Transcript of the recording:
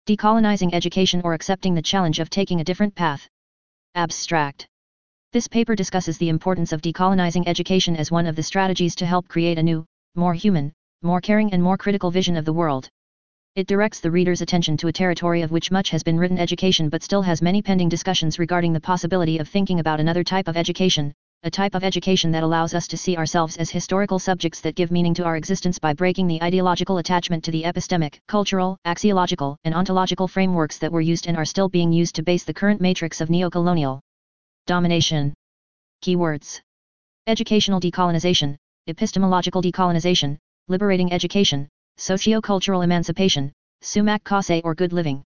Decolonizing education or accepting the challenge of taking a different path. Abstract. This paper discusses the importance of decolonizing education as one of the strategies to help create a new, more human, more caring and more critical vision of the world. It directs the reader's attention to a territory of which much has been written, education, but still has many pending discussions regarding the possibility of thinking about another type of education, a type of education that allows us to see ourselves as historical subjects that give meaning to our existence by breaking the ideological attachment to the epistemic, cultural, axiological, and ontological frameworks that were used and are still being used to base the current matrix of neocolonial domination. Keywords: educational decolonization, epistemological decolonization, liberating education, socio-cultural emancipation, sumac causa or good living.